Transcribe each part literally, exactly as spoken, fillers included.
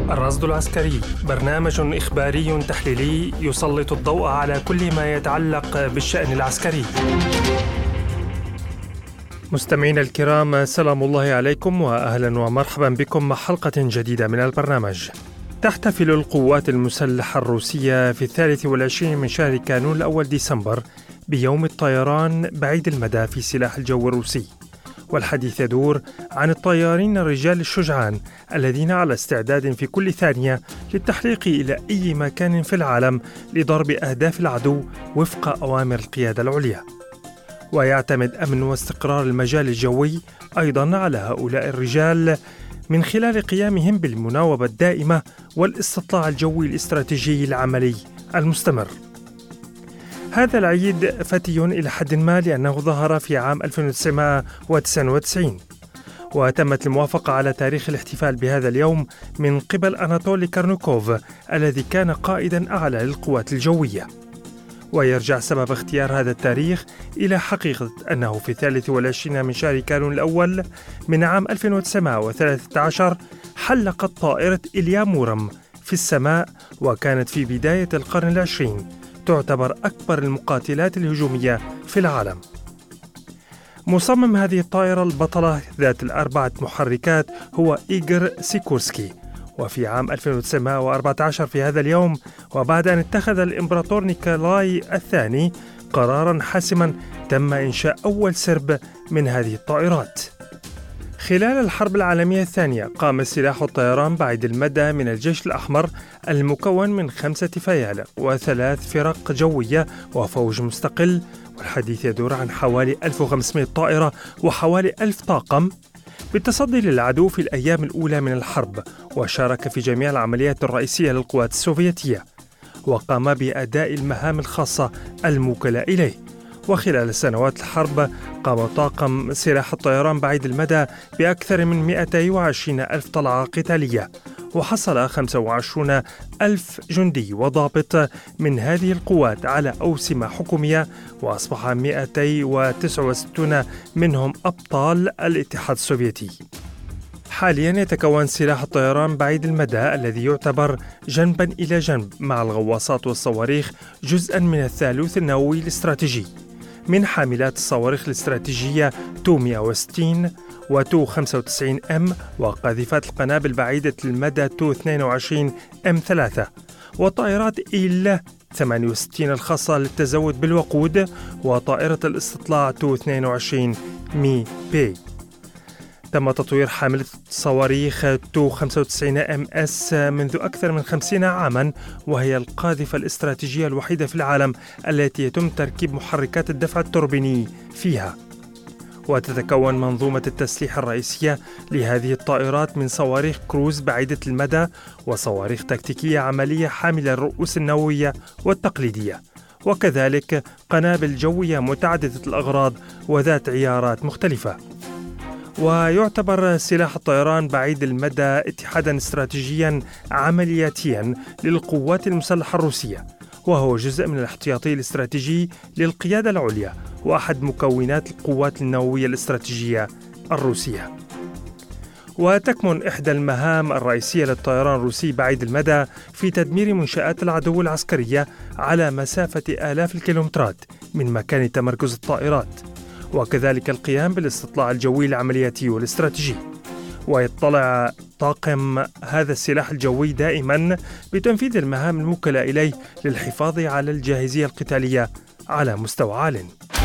الرصد العسكري، برنامج إخباري تحليلي يسلط الضوء على كل ما يتعلق بالشأن العسكري. مستمعينا الكرام، سلام الله عليكم وأهلا ومرحبا بكم مع حلقة جديدة من البرنامج. تحتفل القوات المسلحة الروسية في الثالث والعشرين من شهر كانون الأول ديسمبر بيوم الطيران بعيد المدى في سلاح الجو الروسي، والحديث يدور عن الطيارين الرجال الشجعان الذين على استعداد في كل ثانية للتحليق إلى أي مكان في العالم لضرب أهداف العدو وفق أوامر القيادة العليا. ويعتمد أمن واستقرار المجال الجوي أيضا على هؤلاء الرجال من خلال قيامهم بالمناوبة الدائمة والاستطلاع الجوي الاستراتيجي العملي المستمر. هذا العيد فتي إلى حد ما لأنه ظهر في عام ألف وتسعمائة وتسعة وتسعين، وتمت الموافقة على تاريخ الاحتفال بهذا اليوم من قبل أناتولي كارنوكوف الذي كان قائدا أعلى للقوات الجوية. ويرجع سبب اختيار هذا التاريخ إلى حقيقة أنه في الثالث والعشرين من شهر كانون الأول من عام ألف وتسعمائة وثلاثة عشر حلقت طائرة إليا مورم في السماء، وكانت في بداية القرن العشرين تعتبر أكبر المقاتلات الهجومية في العالم. مصمم هذه الطائرة البطلة ذات الأربعة محركات هو إيغور سيكورسكي. وفي عام ألف وتسعمائة وأربعة عشر في هذا اليوم، وبعد أن اتخذ الإمبراطور نيكولاي الثاني قراراً حاسماً، تم إنشاء أول سرب من هذه الطائرات. خلال الحرب العالمية الثانية قام سلاح الطيران بعيد المدى من الجيش الأحمر المكون من خمسة فيال وثلاث فرق جوية وفوج مستقل، والحديث يدور عن حوالي ألف وخمسمائة طائرة وحوالي ألف طاقم بالتصدي للعدو في الأيام الأولى من الحرب، وشارك في جميع العمليات الرئيسية للقوات السوفيتية، وقام بأداء المهام الخاصة الموكلة إليه. وخلال سنوات الحرب قام طاقم سلاح الطيران بعيد المدى بأكثر من مئتين وعشرين ألف طلعة قتالية، وحصل خمسة وعشرين ألف جندي وضابط من هذه القوات على أوسمة حكومية، وأصبح مئتين وتسعة وستين منهم أبطال الاتحاد السوفيتي. حاليا يتكون سلاح الطيران بعيد المدى الذي يعتبر جنبا إلى جنب مع الغواصات والصواريخ جزءا من الثالوث النووي الاستراتيجي، من حاملات الصواريخ الاستراتيجية تو مئة وستين و تو خمسة وتسعين إم، وقاذفات القنابل بعيدة المدى تو اثنين وعشرين إم ثلاثة، وطائرات إيل ثمانية وستين الخاصة للتزود بالوقود، وطائرة الاستطلاع تو اثنين وعشرين مي بي. تم تطوير حاملة صواريخ تو خمسة وتسعين إم إس منذ أكثر من خمسين عاما، وهي القاذفة الاستراتيجية الوحيدة في العالم التي يتم تركيب محركات الدفع التوربيني فيها. وتتكون منظومة التسليح الرئيسية لهذه الطائرات من صواريخ كروز بعيدة المدى وصواريخ تكتيكية عملية حاملة الرؤوس النووية والتقليدية، وكذلك قنابل جوية متعددة الأغراض وذات عيارات مختلفة. ويعتبر سلاح الطيران بعيد المدى اتحادا استراتيجيا عملياتيا للقوات المسلحة الروسية، وهو جزء من الاحتياطي الاستراتيجي للقيادة العليا وأحد مكونات القوات النووية الاستراتيجية الروسية. وتكمن إحدى المهام الرئيسية للطيران الروسي بعيد المدى في تدمير منشآت العدو العسكرية على مسافة آلاف الكيلومترات من مكان تمركز الطائرات، وكذلك القيام بالاستطلاع الجوي العملياتي والاستراتيجي. ويطلع طاقم هذا السلاح الجوي دائما بتنفيذ المهام الموكلة إليه للحفاظ على الجاهزية القتالية على مستوى عال.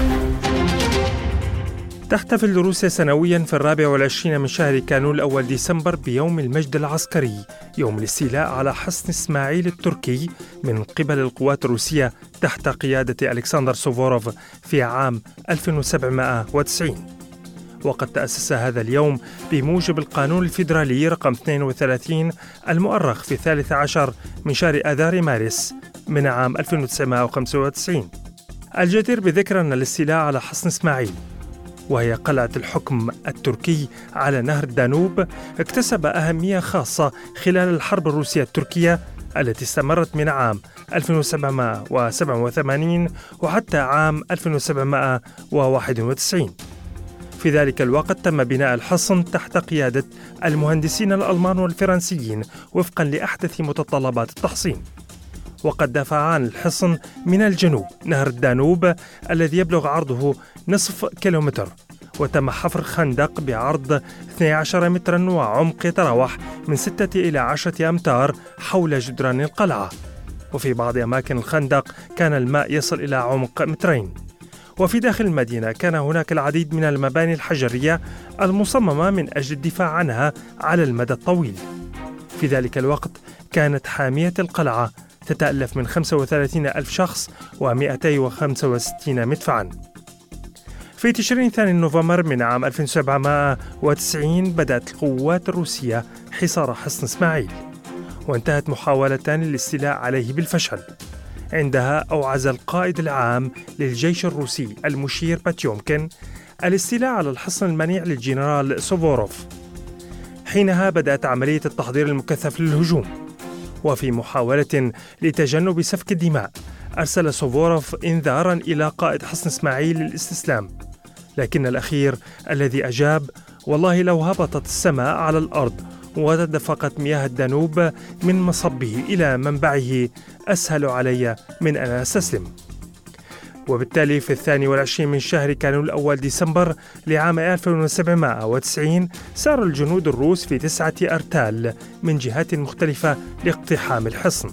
تحتفل روسيا سنويا في الرابع والعشرين من شهر كانون الأول ديسمبر بيوم المجد العسكري، يوم الاستيلاء على حصن إسماعيل التركي من قبل القوات الروسية تحت قيادة ألكسندر سوفوروف في عام ألف وسبعمائة وتسعين. وقد تأسس هذا اليوم بموجب القانون الفيدرالي رقم اثنين وثلاثين المؤرخ في الثالث عشر من شهر آذار مارس من عام ألف وتسعمائة وخمسة وتسعين. الجدير بذكر أن الاستيلاء على حصن إسماعيل، وهي قلعة الحكم التركي على نهر الدانوب، اكتسب أهمية خاصة خلال الحرب الروسية التركية التي استمرت من عام ألف وسبعمائة وسبعة وثمانين وحتى عام ألف وسبعمائة وواحد وتسعين. في ذلك الوقت تم بناء الحصن تحت قيادة المهندسين الألمان والفرنسيين وفقا لأحدث متطلبات التحصين. وقد دافع عن الحصن من الجنوب نهر الدانوب الذي يبلغ عرضه نصف كيلومتر، وتم حفر خندق بعرض اثني عشر مترا وعمق يتراوح من ستة إلى عشرة أمتار حول جدران القلعة، وفي بعض أماكن الخندق كان الماء يصل إلى عمق مترين. وفي داخل المدينة كان هناك العديد من المباني الحجرية المصممة من أجل الدفاع عنها على المدى الطويل. في ذلك الوقت كانت حامية القلعة تتألف من خمسة وثلاثين ألف شخص ومئتين وخمسة وستين مدفعاً. في تشرين ثاني نوفمبر من عام ألف وسبعمائة وتسعين بدأت القوات الروسية حصار حصن إسماعيل، وانتهت محاولتان للاستيلاء عليه بالفشل. عندها أوعز القائد العام للجيش الروسي المشير باتيومكين الاستيلاء على الحصن المنيع للجنرال سوفوروف. حينها بدأت عملية التحضير المكثف للهجوم، وفي محاولة لتجنب سفك الدماء أرسل سوفوروف إنذاراً إلى قائد حصن إسماعيل للاستسلام، لكن الأخير الذي أجاب: والله لو هبطت السماء على الأرض وتدفقت مياه الدانوب من مصبه إلى منبعه أسهل علي من أن أستسلم. وبالتالي في الثاني والعشرين من شهر كانون الأول ديسمبر لعام ألف وسبعمائة وتسعين سار الجنود الروس في تسعة أرتال من جهات مختلفة لاقتحام الحصن.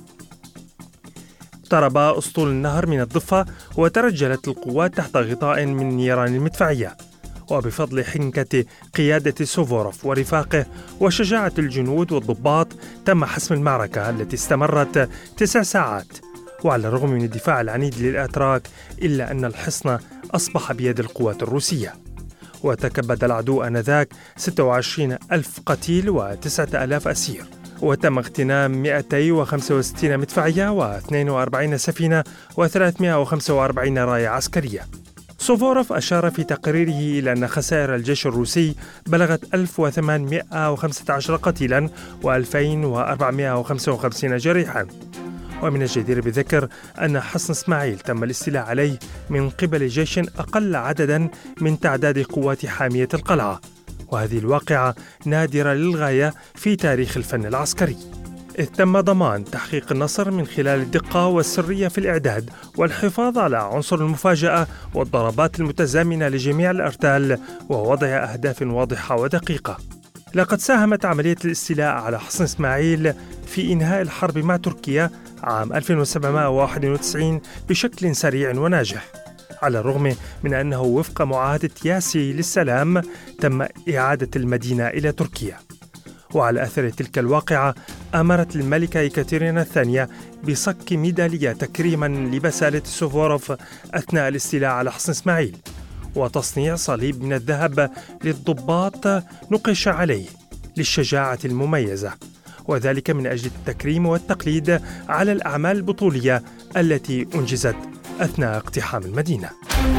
اقترب أسطول النهر من الضفة وترجلت القوات تحت غطاء من نيران المدفعية، وبفضل حنكة قيادة سوفوروف ورفاقه وشجاعة الجنود والضباط تم حسم المعركة التي استمرت تسع ساعات. وعلى الرغم من الدفاع العنيد للأتراك إلا أن الحصن أصبح بيد القوات الروسية، وتكبد العدو آنذاك ستة وعشرين ألف قتيل وتسعة آلاف أسير، وتم اغتنام مئتين وخمسة وستين مدفعية واثنين وأربعين سفينة وثلاثمائة وخمسة وأربعين راية عسكرية. سوفوروف أشار في تقريره إلى أن خسائر الجيش الروسي بلغت ألف وثمانمائة وخمسة عشر قتيلا وألفين وأربعمائة وخمسة وخمسين جريحا. ومن الجدير بالذكر أن حصن إسماعيل تم الاستيلاء عليه من قبل جيش أقل عددا من تعداد قوات حامية القلعة، وهذه الواقعة نادرة للغاية في تاريخ الفن العسكري، إذ تم ضمان تحقيق النصر من خلال الدقة والسرية في الإعداد والحفاظ على عنصر المفاجأة والضربات المتزامنة لجميع الأرتال ووضع أهداف واضحة ودقيقة. لقد ساهمت عملية الاستيلاء على حصن إسماعيل في إنهاء الحرب مع تركيا عام ألف وسبعمائة وواحد وتسعين بشكل سريع وناجح، على الرغم من أنه وفق معاهدة ياسي للسلام تم إعادة المدينة إلى تركيا. وعلى أثر تلك الواقعة أمرت الملكة يكاترينا الثانية بصك ميدالية تكريما لبسالة سوفوروف أثناء الاستيلاء على حصن إسماعيل، وتصنيع صليب من الذهب للضباط نقش عليه للشجاعة المميزة، وذلك من أجل التكريم والتقليد على الأعمال البطولية التي أنجزت أثناء اقتحام المدينة.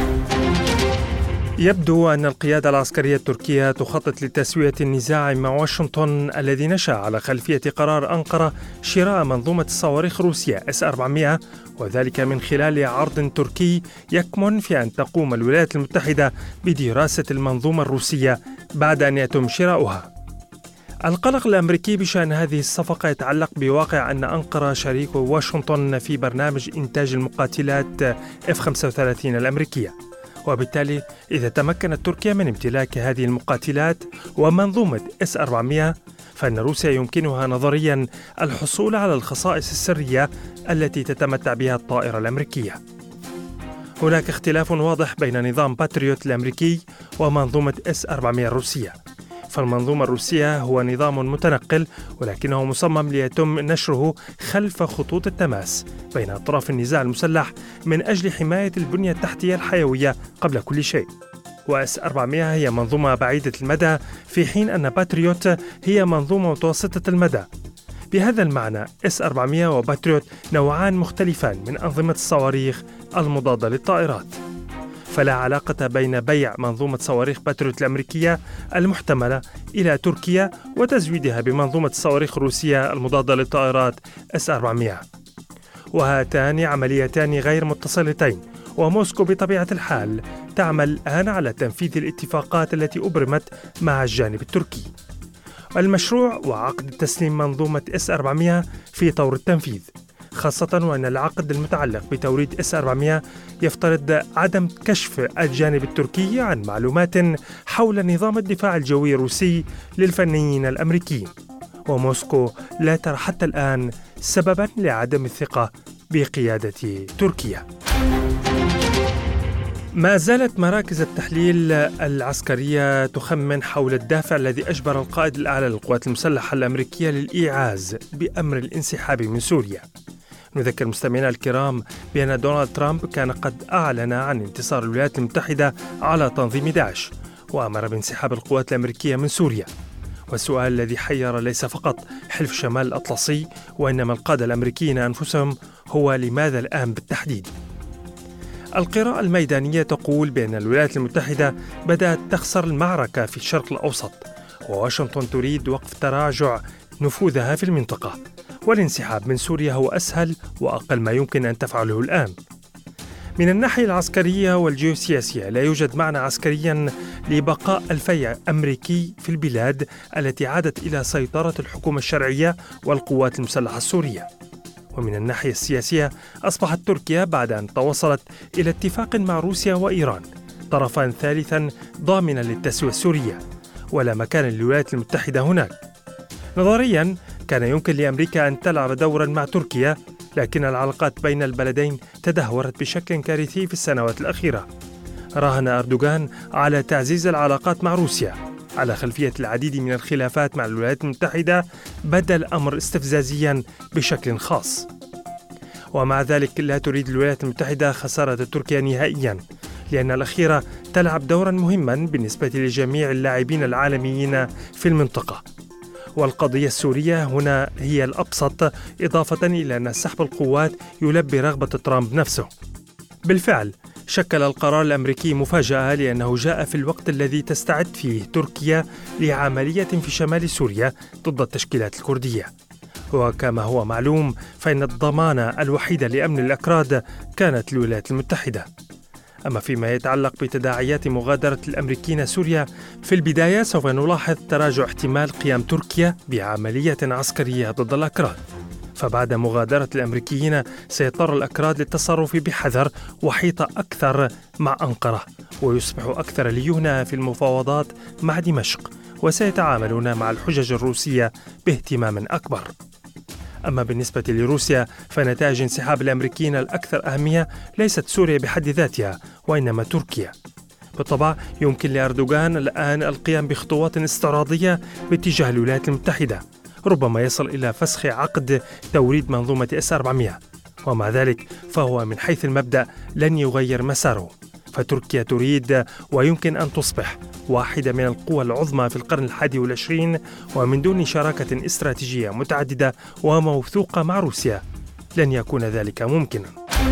يبدو أن القيادة العسكرية التركية تخطط لتسوية النزاع مع واشنطن الذي نشأ على خلفية قرار أنقرة شراء منظومة الصواريخ الروسية إس أربعمائة، وذلك من خلال عرض تركي يكمن في أن تقوم الولايات المتحدة بدراسة المنظومة الروسية بعد أن يتم شراؤها. القلق الأمريكي بشأن هذه الصفقة يتعلق بواقع أن أنقرة شريك واشنطن في برنامج إنتاج المقاتلات إف خمسة وثلاثين الأمريكية، وبالتالي إذا تمكنت تركيا من امتلاك هذه المقاتلات ومنظومة إس أربعمائة فإن روسيا يمكنها نظريا الحصول على الخصائص السرية التي تتمتع بها الطائرة الأمريكية. هناك اختلاف واضح بين نظام باتريوت الأمريكي ومنظومة إس أربعمائة الروسية. فالمنظومة الروسية هو نظام متنقل، ولكنه مصمم ليتم نشره خلف خطوط التماس بين أطراف النزاع المسلح من أجل حماية البنية التحتية الحيوية قبل كل شيء. وإس أربعمائة هي منظومة بعيدة المدى، في حين أن باتريوت هي منظومة متوسطة المدى. بهذا المعنى إس أربعمائة وباتريوت نوعان مختلفان من أنظمة الصواريخ المضادة للطائرات، فلا علاقة بين بيع منظومة صواريخ باتريوت الأمريكية المحتملة إلى تركيا وتزويدها بمنظومة الصواريخ الروسية المضادة للطائرات إس أربعمائة. وهاتان عمليتان غير متصلتين، وموسكو بطبيعة الحال تعمل الآن على تنفيذ الاتفاقات التي أبرمت مع الجانب التركي. المشروع وعقد تسليم منظومة إس أربعمائة في طور التنفيذ، خاصة وأن العقد المتعلق بتوريد إس أربعمائة يفترض عدم كشف الجانب التركي عن معلومات حول نظام الدفاع الجوي الروسي للفنيين الأمريكيين، وموسكو لا ترى حتى الآن سبباً لعدم الثقة بقيادة تركيا. ما زالت مراكز التحليل العسكرية تخمن حول الدافع الذي أجبر القائد الأعلى للقوات المسلحة الأمريكية للإيعاز بأمر الانسحاب من سوريا. نذكر مستمعينا الكرام بأن دونالد ترامب كان قد أعلن عن انتصار الولايات المتحدة على تنظيم داعش، وأمر بانسحاب القوات الأمريكية من سوريا. والسؤال الذي حير ليس فقط حلف شمال الأطلسي وإنما القادة الأمريكيين أنفسهم هو لماذا الآن بالتحديد؟ القراءة الميدانية تقول بأن الولايات المتحدة بدأت تخسر المعركة في الشرق الأوسط، وواشنطن تريد وقف تراجع نفوذها في المنطقة، والانسحاب من سوريا هو أسهل وأقل ما يمكن أن تفعله الآن. من الناحية العسكرية والجيوسياسية لا يوجد معنى عسكريا لبقاء ألفي أمريكي في البلاد التي عادت إلى سيطرة الحكومة الشرعية والقوات المسلحة السورية. ومن الناحية السياسية أصبحت تركيا بعد أن توصلت إلى اتفاق مع روسيا وإيران طرفا ثالثا ضامنا للتسوية السورية، ولا مكان للولايات المتحدة هناك. نظريا كان يمكن لأمريكا أن تلعب دورا مع تركيا، لكن العلاقات بين البلدين تدهورت بشكل كارثي في السنوات الأخيرة. راهن أردوغان على تعزيز العلاقات مع روسيا على خلفية العديد من الخلافات مع الولايات المتحدة، بدا الأمر استفزازيا بشكل خاص. ومع ذلك لا تريد الولايات المتحدة خسارة تركيا نهائيا، لأن الأخيرة تلعب دورا مهما بالنسبة لجميع اللاعبين العالميين في المنطقة. والقضية السورية هنا هي الأبسط، إضافة إلى أن سحب القوات يلبي رغبة ترامب نفسه. بالفعل شكل القرار الأمريكي مفاجأة، لأنه جاء في الوقت الذي تستعد فيه تركيا لعملية في شمال سوريا ضد التشكيلات الكردية. وكما هو معلوم فإن الضمانة الوحيدة لأمن الأكراد كانت الولايات المتحدة. أما فيما يتعلق بتداعيات مغادرة الأمريكيين سوريا، في البداية سوف نلاحظ تراجع احتمال قيام تركيا بعملية عسكرية ضد الأكراد، فبعد مغادرة الأمريكيين سيضطر الأكراد للتصرف بحذر وحيطة أكثر مع أنقرة، ويصبح أكثر ليونة في المفاوضات مع دمشق، وسيتعاملون مع الحجج الروسية باهتمام أكبر. أما بالنسبة لروسيا فنتائج انسحاب الأمريكيين الأكثر أهمية ليست سوريا بحد ذاتها، وإنما تركيا. بالطبع يمكن لأردوغان الآن القيام بخطوات استعراضية باتجاه الولايات المتحدة، ربما يصل إلى فسخ عقد توريد منظومة إس أربعمائة، ومع ذلك فهو من حيث المبدأ لن يغير مساره. فتركيا تريد ويمكن أن تصبح واحدة من القوى العظمى في القرن الحادي والعشرين، ومن دون شراكة استراتيجية متعددة وموثوقة مع روسيا لن يكون ذلك ممكنا.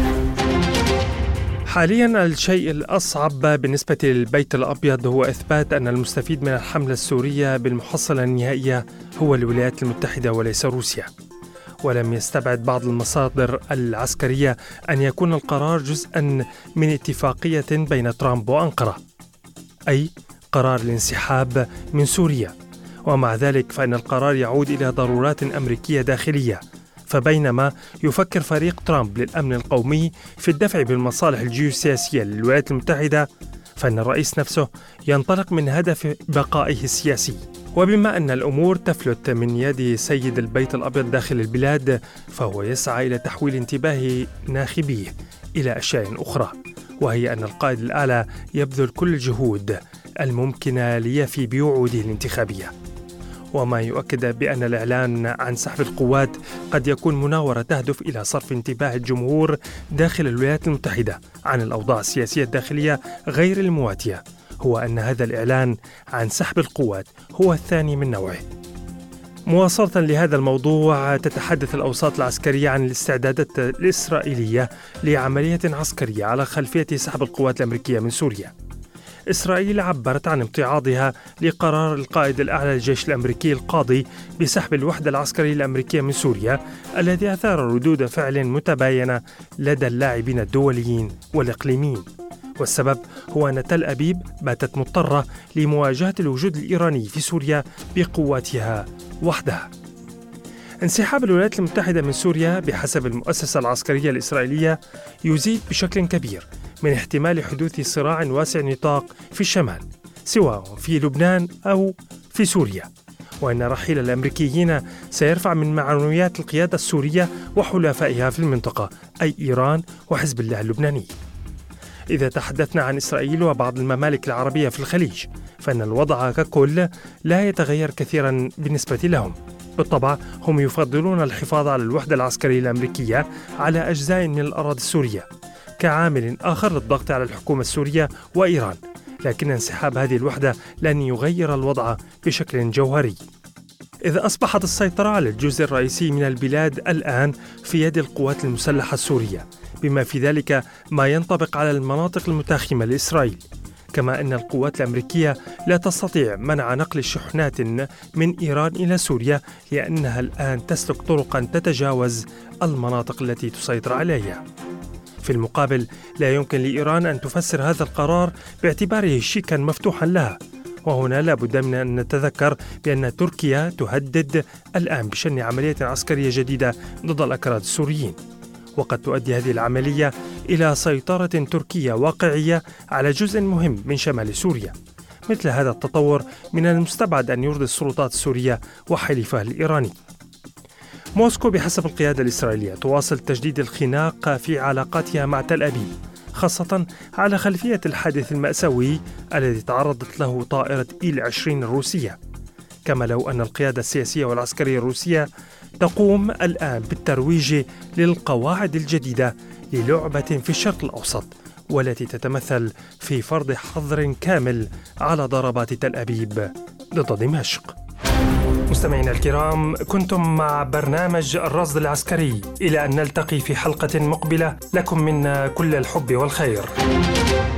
حاليا الشيء الأصعب بالنسبة للبيت الأبيض هو إثبات أن المستفيد من الحملة السورية بالمحصلة النهائية هو الولايات المتحدة وليس روسيا. ولم يستبعد بعض المصادر العسكرية أن يكون القرار جزءا من اتفاقية بين ترامب وأنقرة، أي قرار الانسحاب من سوريا. ومع ذلك فإن القرار يعود إلى ضرورات أمريكية داخلية. فبينما يفكر فريق ترامب للأمن القومي في الدفع بالمصالح الجيوسياسية للولايات المتحدة، فإن الرئيس نفسه ينطلق من هدف بقائه السياسي. وبما أن الأمور تفلت من يد سيد البيت الأبيض داخل البلاد، فهو يسعى إلى تحويل انتباه ناخبيه إلى أشياء أخرى، وهي أن القائد الأعلى يبذل كل الجهود الممكنة ليفي بوعوده الانتخابية. وما يؤكد بأن الإعلان عن سحب القوات قد يكون مناورة تهدف إلى صرف انتباه الجمهور داخل الولايات المتحدة عن الأوضاع السياسية الداخلية غير المواتية، هو أن هذا الإعلان عن سحب القوات هو الثاني من نوعه. مواصلة لهذا الموضوع، تتحدث الأوساط العسكرية عن الاستعدادات الإسرائيلية لعملية عسكرية على خلفية سحب القوات الأمريكية من سوريا. إسرائيل عبرت عن امتعاضها لقرار القائد الأعلى للجيش الأمريكي القاضي بسحب الوحدة العسكرية الأمريكية من سوريا، الذي أثار ردود فعل متباينة لدى اللاعبين الدوليين والإقليميين. والسبب هو أن تل أبيب باتت مضطرة لمواجهة الوجود الإيراني في سوريا بقواتها وحدها. انسحاب الولايات المتحدة من سوريا بحسب المؤسسة العسكرية الإسرائيلية يزيد بشكل كبير من احتمال حدوث صراع واسع النطاق في الشمال، سواء في لبنان أو في سوريا، وأن رحيل الأمريكيين سيرفع من معنويات القيادة السورية وحلفائها في المنطقة، أي إيران وحزب الله اللبناني. إذا تحدثنا عن إسرائيل وبعض الممالك العربية في الخليج، فإن الوضع ككل لا يتغير كثيرا بالنسبة لهم. بالطبع هم يفضلون الحفاظ على الوحدة العسكرية الأمريكية على أجزاء من الأراضي السورية كعامل آخر للضغط على الحكومة السورية وإيران، لكن انسحاب هذه الوحدة لن يغير الوضع بشكل جوهري. إذا أصبحت السيطرة على الجزء الرئيسي من البلاد الآن في يد القوات المسلحة السورية، بما في ذلك ما ينطبق على المناطق المتاخمة لإسرائيل، كما أن القوات الأمريكية لا تستطيع منع نقل الشحنات من إيران إلى سوريا، لأنها الآن تسلك طرقا تتجاوز المناطق التي تسيطر عليها. في المقابل لا يمكن لإيران أن تفسر هذا القرار باعتباره شيكا مفتوحا لها، وهنا لا بد من أن نتذكر بأن تركيا تهدد الآن بشن عملية عسكرية جديدة ضد الأكراد السوريين، وقد تؤدي هذه العملية إلى سيطرة تركية واقعية على جزء مهم من شمال سوريا. مثل هذا التطور من المستبعد أن يرضي السلطات السورية وحليفها الإيراني. موسكو بحسب القيادة الإسرائيلية تواصل تجديد الخناق في علاقاتها مع تل أبيب، خاصة على خلفية الحادث المأساوي الذي تعرضت له طائرة إيل عشرين الروسية، كما لو أن القيادة السياسية والعسكرية الروسية تقوم الآن بالترويج للقواعد الجديدة للعبة في الشرق الأوسط، والتي تتمثل في فرض حظر كامل على ضربات تل أبيب ضد دمشق. مستمعينا الكرام، كنتم مع برنامج الرصد العسكري، إلى أن نلتقي في حلقة مقبلة، لكم منا كل الحب والخير.